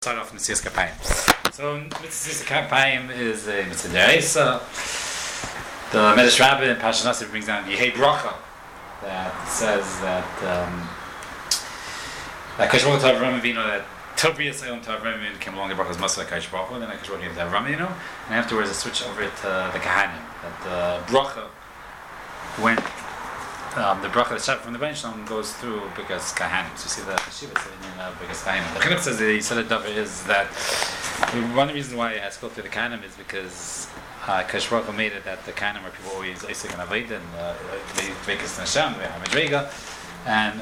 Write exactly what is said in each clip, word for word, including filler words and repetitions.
Start off with Mitzvah Kapayim. So Mitzvah Kapayim is a Mitzvah Deraisa. The Medrash Rabbah in Parashat Naso brings down Yehei Bracha that says that um, that Kadosh Baruch Hu to Avraham Avinu that Tobias Ayom to Avraham Avinu came along the Brachas Masah Kadosh Baruch Hu, and then Kadosh Baruch Hu gave to Avraham Avinu, and afterwards it switched over to the Kahanim. That the Bracha went. Um, the bracha that's from the bench Shalom goes through because kahanim. So you see the Shiva saying uh, because kahanim. The Chinuch says that he said it is that one of the reasons why it has to go through the kahanim is because uh, Kadosh Baruch Hu made it that the kahanim are people always Isaac and Avodah and they make us Hashem, they have Madrega, and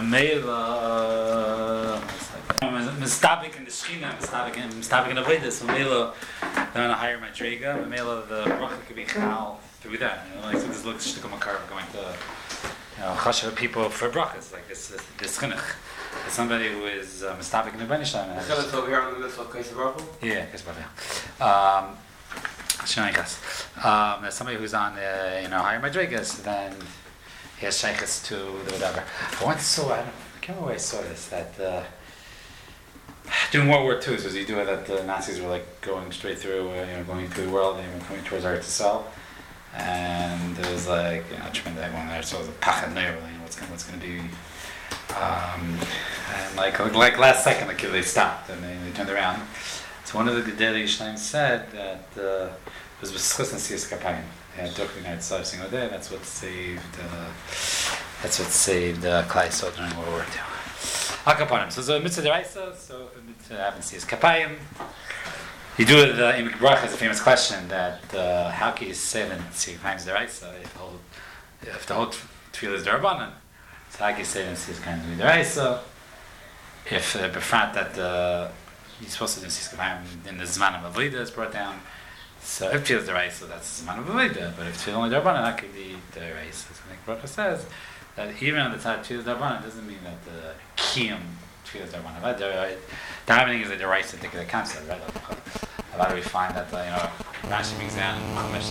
Mamela Mistabik in the Shechina, Mistabik in Mistabik in Avodah. So Mamela they're on a higher Madrega. Mamela the bracha could be chal through that. You know, like so this looks shtikum makar going to. You know, chashav people for brachas like this. This, this chinuch. As somebody who is uh, mistabik in the Benishlam. The chinuch over here on the mitzvah of Kadosh Baruch Hu. Yeah, Kadosh Baruch Hu. Um, um, as somebody who's on the you know higher madrigas, then he has shaykhs to the whatever. I once saw. I, don't, I can't remember where I saw this. That uh, during World War Two, so you do it that the Nazis were like going straight through, uh, you know, going through the world, and even coming towards Eretz Yisrael. And there was like, you know, tremendous everyone there, so it was a pachad neir, you know, what's going what's going to be, um, and like like last second, like they stopped and they, they turned around. So one of the Gedali Yishnaim said that uh, it was b'schus Nesias Kapayim. They had Dukri Night Sav single day. That's what saved. Uh, that's what saved uh, Klai Yisrael during World War Two. Akapanim. So the mitzvah deraisa. So mitzvah having Nesias Kapayim. You do it, the Imik Bracha is a famous question that uh, how can you say that Nesias Kapayim is deraisa if the whole if the whole tefillah is derabanan? So how can you say that Nesias Kapayim is deraisa if uh, befrat that uh, you're supposed to do Nesias Kapayim in the Zman of Avodah is brought down? So if tefillah is deraisa, that's the Zman of Avodah. But if tefillah only derabanan, that could be deraisa. So Imik Bracha says that even on the time tefillah is derabanan doesn't mean that the kiyum tefillah is derabanan. Davening is a deraisa particular concept, right? How do we find that, uh, you know, Rashi brings down in Chumash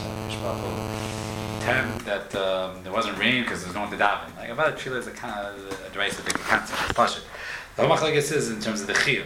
that um, there wasn't rain because there's no one to daven. Like, about tefillah is a kind of a deraisa particular concept, it's pashut. The whole machlokes is in terms of the chiyuv.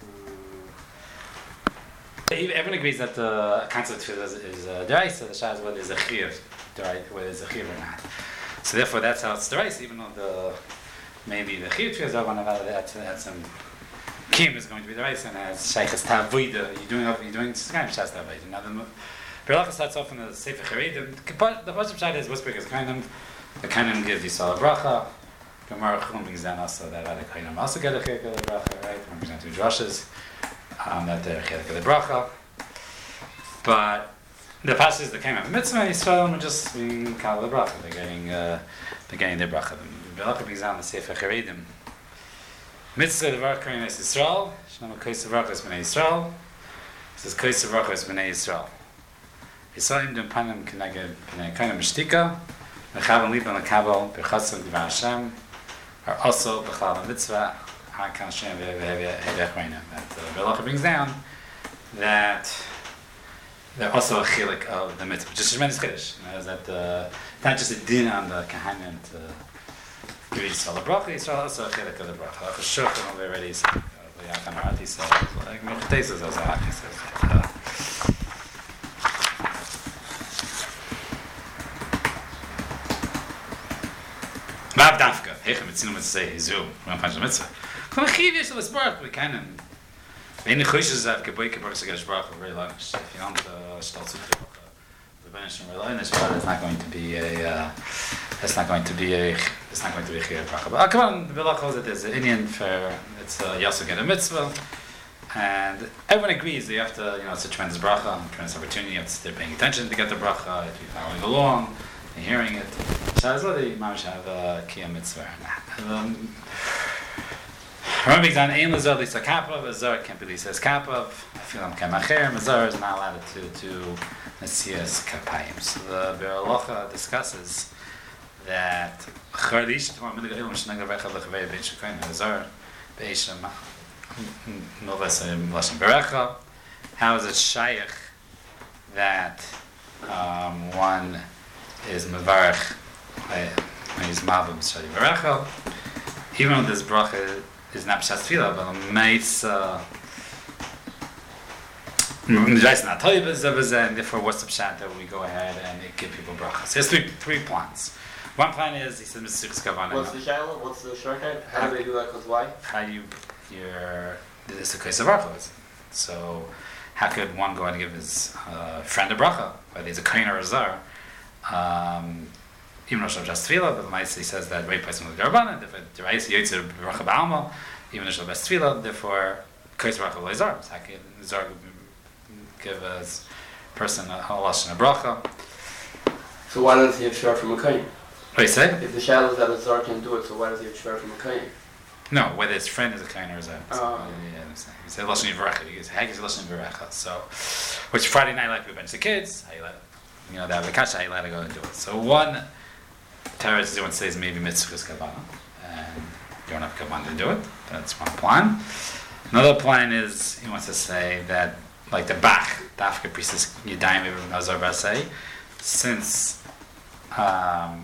Everyone agrees that the concept of tefillah is, is uh, deraisa. The shah is whether there's a chiyuv, whether there's a chiyuv or not. So therefore, that's how it's deraisa, even though the maybe the chiyuv tefillah is one of that had some. Kim is going to be the race, and as Sheikh's Tavoida, you're doing you're doing this kind of Shas Tavoida. Now the Berlacha starts off in the Sefer Charedim. The first Pshat is Whisper is kind of the kind of gives Yisrael a bracha. Gemara Chum brings down also that other kind of also get a chilek of the bracha, right? We present two drushes um, that they're chilek of the bracha. But the passage is the kind of mitzvah Yisrael and just being called the bracha. They're getting uh, they're getting their bracha. The Berlacha brings down the Sefer Charedim. Mitzvah devar kain es Yisrael. Shnam kaisa brachas b'nei Yisrael. This is kaisa brachas b'nei Yisrael. Yisraelim dem panim keneged b'nei kaina mishtika. Mechavan liban lekabel b'chatzon divar Hashem. Are also b'chal mitzvah hakan Hashem v'hevech reina. That the Berlacha brings down that they're also a chilik of the mitzvah, which is a tremendous chiddush. Is that uh, not just a din on the kahanim to give Yisrael a bracha, Yisrael also a chilek of the bracha. Like a shulchan over already said, the Yachan Arati said, like Mechatesis also Haki says that. Mav Dafka, Hechem Mitzinu Mitzvah, Yizu, we don't find the mitzvah. Kol Achiv Yesh Alas Baruch, we can and Ve'ini Chushes Zav Keboy Kebaruch Segash Baruch, very long, if you don't start to the bench and rely on this, but it's not going to be a, uh, it's not going to be a, it's not going to be a chiyuv bracha. But come on, the Berlacha holds it as an Indian for, it's a yasuk and a mitzvah, and everyone agrees that you have to, you know, it's a tremendous bracha, a tremendous opportunity, you have to start paying attention to get the bracha, if you're following along, and hearing it. So as well, the Imam should have a kiyum mitzvah or not. Remember, he's on Ein Lazar Lisa Kapav, a Zar can't be Lisa Kapav, Filam Kamacher, Mazar is not allowed to do Nesias Kapayim. So the Berlacha discusses that Charlish, Tamar Milig Elam Shnagla Recha Lechavei Beit Shekoin, Mazar, Beishem, Novasa Lashon Berecha. How is it Shaykh that um, one is Mevarech, when he's Mavim Shadi Berecha, even though this bracha is not Pshat Tefillah, but a Meitz not and therefore what's the pshat that we go ahead and give people brachas. So there's three three plans. One plan is he said Mister Kavanah. What's the shiloh? What's the shortcut? How do they do that? Cause why? How you your this is the case of brachas. So how could one go ahead and give his uh, friend a bracha, whether he's a kohen or a zar? Um, even though just tefillah, but the Maaseh says that right place with the Rabbanan, if it derives yotzer bracha ba'alma, even though best tefillah, therefore kohen bracha lo zar. So how could zar give a person a lashon a bracha? So why does he have shvar from a kohen? What do you say? If the shiloh that a zar can do it, so why does he have shvar from a kohen? No, whether his friend is a kohen or a zar. Oh. Yeah, he said lashon yivarecha. He says hagis lashon yivarecha. So, which Friday night, like we bench the kids, how you let, you know, they have the kasha, how you let it go and do it. So one teretz is one says maybe mitzvahs kavanah, and you don't have kavanah to do it. That's one plan. Another plan is he wants to say that like the Bach, the African priestess Yadayim Ibn Nazar Basei, since um,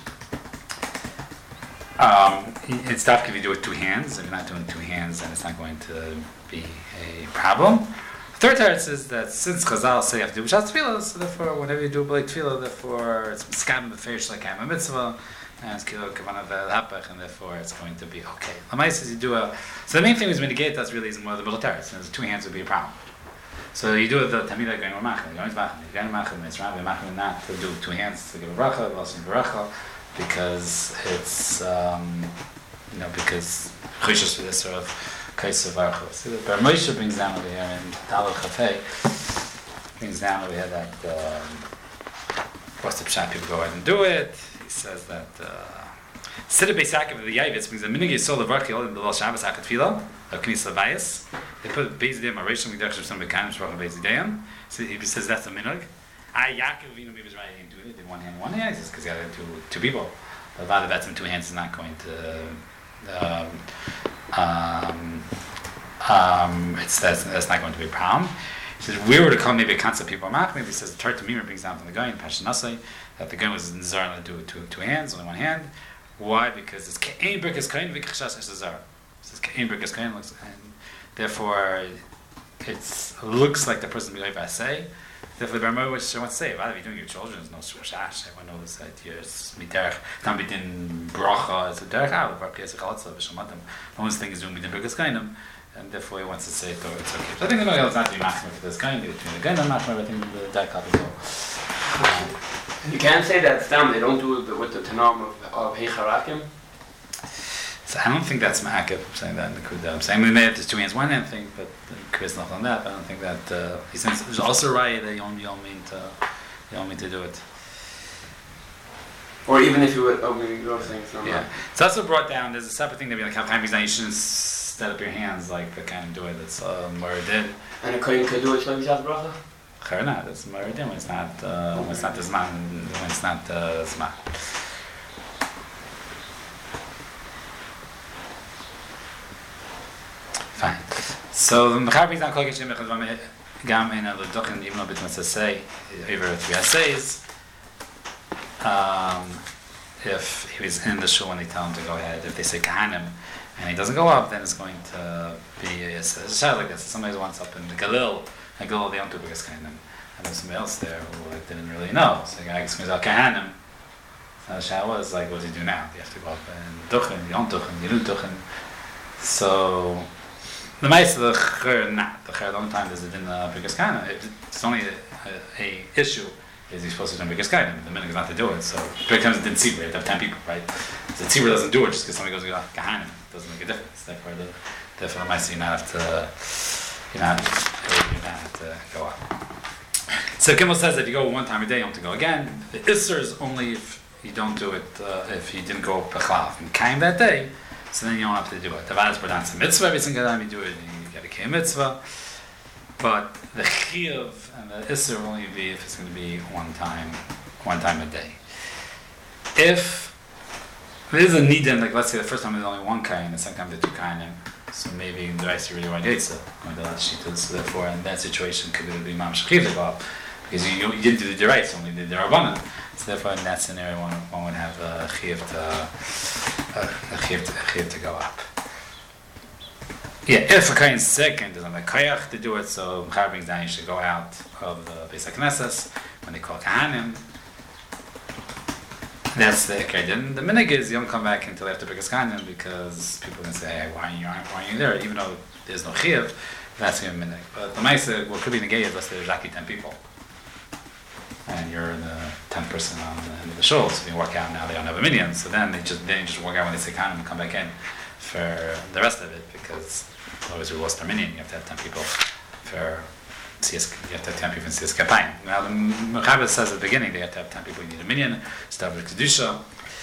um, it's tough if you do it with two hands. If you're not doing two hands, then it's not going to be a problem. The third teretz is that since Chazal say you have to do b'shas tefillah, so therefore whenever you do b'lei tefillah, therefore it's miskam b'feish like I'm a mitzvah, and it's kilo kavanah v'hapach, and therefore it's going to be okay. Lamai says you do a. So the main thing is mitigate. That's really is more the middle teretz. And two hands would be a problem. So you do the tamida going machin, going machin, going machin. It's rather machin not to do two hands to give a bracha, lashon bracha, because it's um, you know because choshes for this sort of. Case of Archos. So the Bar Moshe brings down over here in Talal Chafei, brings down over here that um, what's the pshat, people go ahead and do it. He says that Siddur Beis Yaakov of the Yavitz brings a minig yisol levarki all in the Lel Shabbos Hakat Tefillah of Knis Lebayis. They put Beis Yidayim Arishon Mikdash of some Bekanim Shrochim Beis Yidayim. So he says that's a minig. I Yaakov Avinu maybe was right. He didn't do it. He did one hand, one hand. He says because he had two two people. A lot of that's in two hands is not going to. Um, Um, um, it's that's, that's not going to be a problem. He says we were to call maybe a concept people mach. Maybe he says the Torah Tamimah brings down from the guy in Pashanasai that the guy was in zar to do it two two hands, only one hand. Why? Because it's kein brikas kain v'kachas es zar. It says kein brikas kain looks, and therefore it looks like the person below I say. Therefore, the Bar Moshe wants to say, "Well, if you're doing your children, there's no shushash. Everyone knows that it's miderech. Tam bidin bracha. It's a derech out. Bar Kies Chalatza v'Shamatim. No one's thing is doing bidin brikas kainim, and therefore he wants to say it's okay. So I think the Magal is not to be machmer for this kind. Between the kainim machmer, I think the derech out is all. You can't say that stam. They don't do it with the tanam of of heicharakim. So I don't think that's ma'akev. I'm saying that in the Kudah. I'm saying we made it to two hands, one hand thing, but Chris not on that. I don't think that uh, he says there's also right that you don't, you don't mean to you don't mean to do it. Or even if you would, oh, maybe you're saying something. Yeah. So that's what brought down. There's a separate thing that we like have time. You shouldn't set up your hands like the kind of do it. That's um, where it did. And a kohen could do it. Shall we shout bracha? Charna. That's where it did. When it's not uh, when it's not the zman. When it's not uh, zman. Fine. So the Mechaber brings down Kol Kishim Echad Gam in a L'Duchen, even though Bit Mitzvah say over three essays. Um, if he was in the shul when they tell him to go ahead, if they say Kahanim and he doesn't go up, then it's going to be a, a shot like this. Somebody wants up in the Galil, and Galil they don't do biggest Kahanim, and there's somebody else there who like, didn't really know. So the guy goes out Kahanim. So the shot was like, what do you do now? You have to go up and Duchen, you don't Duchen, you do Duchen. So. The mice of the chur not the chur. The only time there's a din uh, biggest kind. It's only a, a, a issue is he's supposed to do biggest kind. The minute is not to do it. So big times it didn't see. You have to have ten people, right? So the tzibur doesn't do it just because somebody goes to kahanim. It doesn't make a difference. Therefore, the therefore the mice you not have to you not you not have to go up. So Kimmel says that if you go one time a day, you don't have to go again. The isser is only if you don't do it uh, if you didn't go b'chlav and kaim that day. So then you don't have to do it. The Tavad is pronounced a mitzvah every single time you do it, you get a kei mitzvah. But the chiyuv and the isser will only be if it's going to be one time, one time a day. If there is a nidin, like let's say the first time there's only one kain, the second time there's two kainim, so maybe the rest you really want yitzah, going to last shita. So therefore, in that situation, could it be mam shchiv to go up because you, you didn't do the deraisa, only did the rabbanan. So therefore, in that scenario, one, one would have a chiyuv to. Uh, a chiyuv to, to go up. Yeah, if a kohen's sick and doesn't have a koyach to do it, so Mechaber brings down you should go out of the Beis HaKnesses when they call Kahanim. That's the ikar. Then the minig is you don't come back until after Birkas Kohanim because people can say, hey, why are you why are you there? Even though there's no chiyuv, that's going to be minig. But the ma'aseh, what could be negay is let's say there's actually ten people, and you're the tenth person on the end of the shul. So you walk out now they don't have a minyan. So then they just then you just walk out when they say Kohanim and come back in for the rest of it because otherwise we lost our minyan. You have to have ten people for. You have to have ten people in Siyas Kapayim. Now the Mechaber says at the beginning they have to have ten people. You need a minyan, start with kedusha,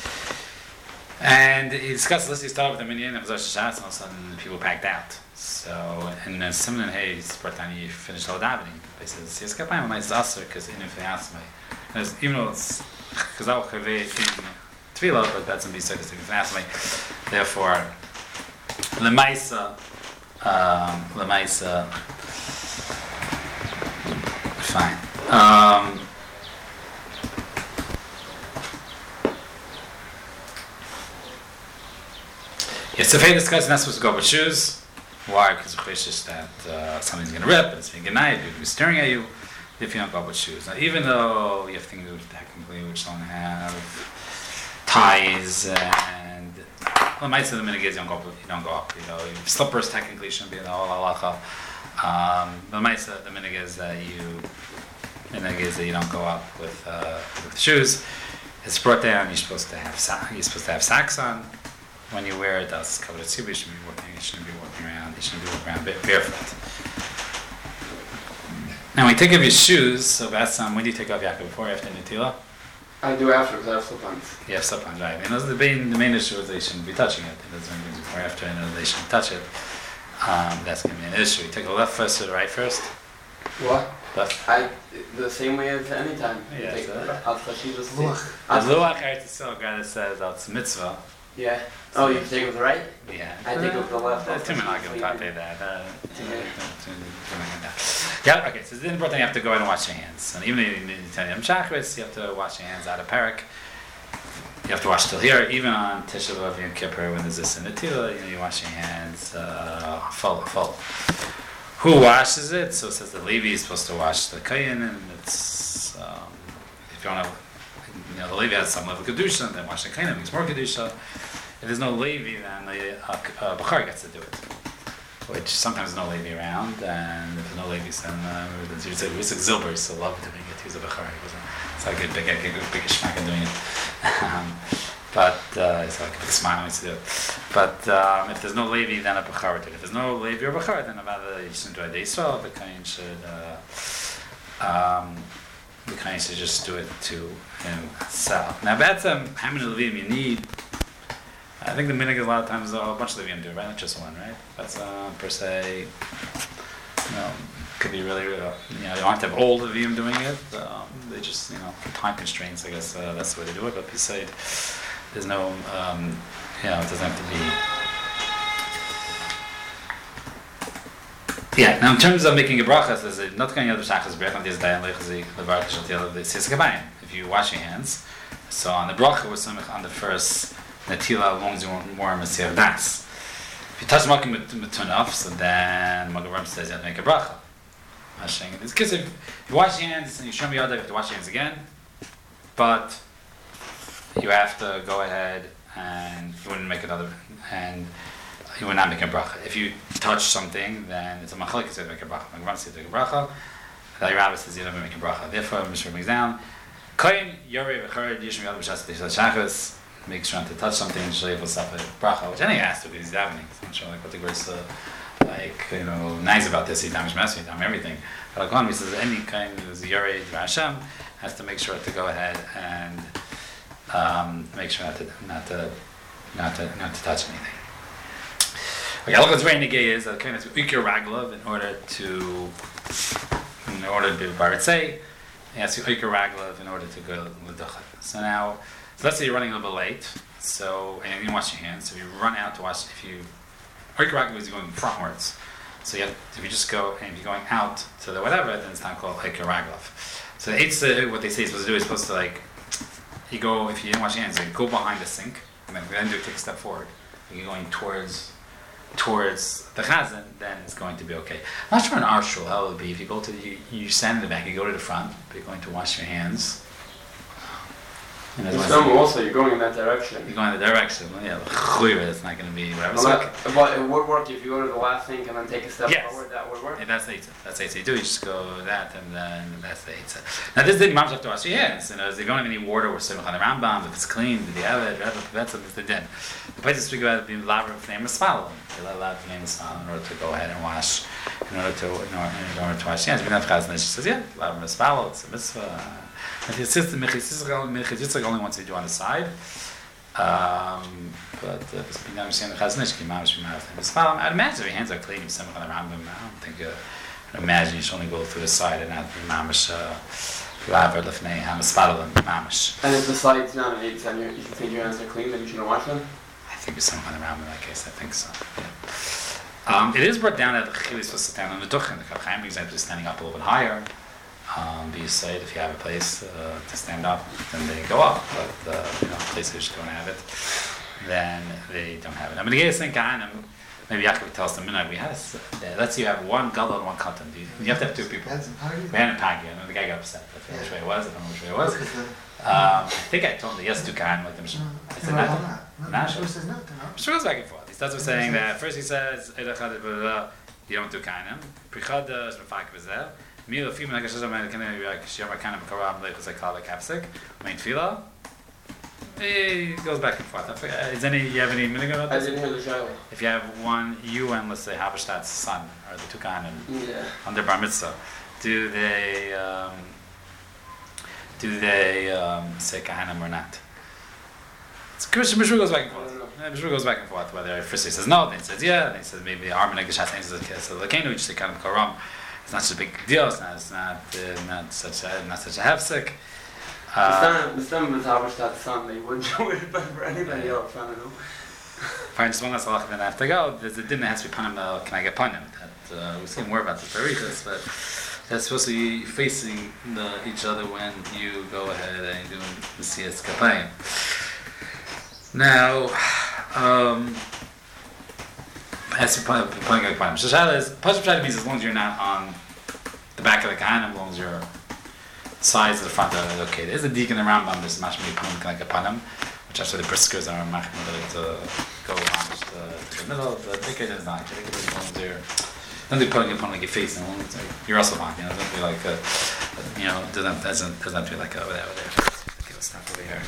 and he discussed. Let's say start with a minyan and Rosh Hashanah, and all of a sudden people packed out. So and then Simon and Hayes, by the time you finish the davening, they said Siyas Kapayim might aser because in if they ask me, even though it's chazal chavei in tefillah, but that's in these circumstances if they ask me. Therefore, lemaisa, um, lemaisa. Fine. Um, yeah, so Fei discussed not supposed to go with shoes. Why? Because of just that uh, something's going to rip, and it's being denied, people will be staring at you if you don't go with shoes. Now, even though you have things technically which don't have ties and well, might say the minute is you don't go up, you don't go up. You know, slippers technically shouldn't be in the whole halacha. Um, the Maisa, the minig is that you, minig is that you don't go up with uh, with shoes. It's brought down. You're supposed to have you're supposed to have socks on when you wear it. That's covered. You shouldn't be walking. You shouldn't be walking around. You shouldn't be walking around barefoot. Now, when you take off your shoes, so that's um, when do you take off Yaakov before or after Netilah? I do after because I have slip-ons. You have slip-ons, right? I mean, those are the main the main issue is they shouldn't be touching it. It doesn't mean before or after, and they shouldn't touch it. Um, that's going to be an issue. You take the left first or the right first? What? Left. I, the same way as any time. Yeah, Take so- Al Chashivas. The Luach Eretz Yisrael guy that says that's mitzvah. Yeah. Oh, you take it with the right? Yeah. I take it with the left. Uh, Tim and I can talk about that. Uh, Tim and I can talk. Yeah, okay, so it's important you have to go ahead and wash your hands. And even if you need to tell them Shachris, you have to wash your hands out of Parak. You have to wash till here, even on Tisha B'Av Yom Kippur when there's this in the Tila, you know, you wash your hands uh, full, full. Who washes it? So it says the Levi is supposed to wash the Kayin, and it's, um, if you want to, you know, the Levi has some level of Kedusha, and then wash the Kayin, it makes more Kedusha. If there's no Levi, then the uh, uh, Bachar gets to do it. Which sometimes there's no Levi around, and if there's no Levi, then uh, there's usually Zilber, so love doing it, he's a Bachar. It's like a big, a big, big schmack in doing it. Um, but uh, it's like a big smile when to do it. But um, if there's no Levi, then a Bachar would do it. If there's no Levi or Bachar, then about the you shouldn't do it. Yisrael, the Kain should uh, um, the Kain should just do it to himself. Now that's um, how many Levim you need. I think the minig is a lot of times a bunch of Levim do it, right? Not just one, right? That's uh, per se. You know, could be really, uh, you know, you don't have to have all of them doing it. Um, they just, you know, time constraints, I guess uh, that's the way they do it. But beside, there's no, um, you know, it doesn't have to be. Yeah. Now, in terms of making a bracha, there's a not going to shachas brach. There's dayan lechazi levar kishaltiel the siyas kabayim. If you wash your hands, so on the bracha was something on the first netila as long as you want more masir das. If you touch makim with tunaf, so then Magaram says you have to make a bracha. It's because if you wash your hands and you show me other, you have to wash your hands again, but you have to go ahead and you wouldn't make another, and you would not make a bracha. If you touch something, then it's a machlek, you say to make a bracha. Magaram says to make a bracha. The Rabbi says you don't make a bracha. Therefore, Mishnah brings down, Kohen Yorei v'Chared Yishmi Yad B'Shas Tishas Shachas. Make sure not to touch something, Shalei V'Saf Bracha, which anyway has to because he's davening. So I'm not sure like what the grace uh, like you know nice about this. He damish messy, he dam everything. But Al he says any kind of Yorei Hashem has to make sure to go ahead and um, make sure not to not to not to not to touch anything. Okay, look what's very negay is that kind of ikir raglov in order to in order to be barit say. He has to ikir raglov in order to go l'duchat. So now. So let's say you're running a little bit late, so and you didn't wash your hands. So if you run out to wash, if you Hikar is going frontwards. So you have, if you just go and if you're going out to the whatever, then it's not called Hikar Raglov. So it's uh, what they say is supposed to do is supposed to like you go if you didn't wash your hands, so you go behind the sink and then then do take a step forward. You're going towards towards the chazan, then it's going to be okay. I'm not sure in our shul how it would be. If you go to the, you, you stand in the back, you go to the front, you're going to wash your hands. And In there's some one- also, you're going in that direction. you're going in the direction. Well, yeah, chuyva, it's not going to be whatever. Well, So, that- but it would work if you go to the last thing and then take a step Yes. forward, that would work. yeah, that's the eitzah. That's the eitzah. You do. You just go that, and then that's the eitzah. Now, this didn't have to wash your hands. You know, if you don't have any water, we're sitting on the Rambam. If it's clean, did you have it? That's what the din. The place to speak about it being laver of name spalin. You're allowed to name spalin in order to go ahead and wash. In order to, in order, in order to wash your hands. We don't have chazan. She says, yeah, laver of spalin. It's a mitzvah. And his sister Mechitzisach only wants to do on the side. Um, but uh, this being understand the Chaznishki, Mamash B'Marav. I'd imagine if your hands are clean, some kind of Rambam. I don't think. Uh, I'd imagine you should only go through the side and not be Mamash Laver Lefnei Hamaspadalim Mamash. And if the side's not an eight, and you you can think your hands are clean, then you shouldn't wash them? I think it's some kind of Rambam in that case. I think so. Yeah. Um, it is brought down that the Chili is supposed to stand on the Duchen. The Kabchaim example is standing up a little bit higher. Um, be said if you have a place uh, to stand up, then they go up. But uh, you know, places which don't have it, then they don't have it. I mean, the case in Kahanim, maybe Yaakov tells them, we had a, let's say you have one gadol and one katan. You, you have to have two people. We had a pagi, and the guy got upset. I forget which way it was. I don't know which way it was. Um, I think I told him that yes, two Kahanim like them. I said not. Not sure. Sure goes back and forth. He starts with saying that first he says you don't do Kahanim. Prichad is mefak b'zeh. Me a few minutes ago, I can like share kind of karam like I call it capsic. Main tefillah. It goes back and forth. I forget, is any you have any minute about I this? didn't hear the shaila. If you have one, you and let's say Habashtad's son or the two kahanim Yeah. under bar mitzvah, do they um, do they um, say kahanim or not? It's Mishra goes back and forth. Mishra goes back and forth. Whether first he says no, then he says yeah, then he says maybe Armin Agashas says so Lakenu, you just say kind of karam. It's not such a big deal. It's not. It's not. Uh, not such a. Not such a hefsek. The stem of Haberstad's son, they wouldn't do it for anybody else. I don't know. Fine. Just one last halach, then I have to go. There's a din that has to be panim. Uh, can I get panim? That uh, we'll see more about the tarichas, but that's supposed to be facing the, each other when you go ahead and do the siyas kapayim. Now. Um, As for playing like panim, Shashala is Pashup Shadi means as long as you're not on the back of the kahanim, as long as your sides of the front are okay. There's a deacon in the Rambam. There's mashmi panim like a panim, which actually the briskers are machmir to go on to the middle. The ticket is not. The ticket is as long as you're don't do putting upon like your face and like you're also fine. You know, don't be like a, you know, doesn't doesn't doesn't have to be like a whatever there. Okay, let's stop over here.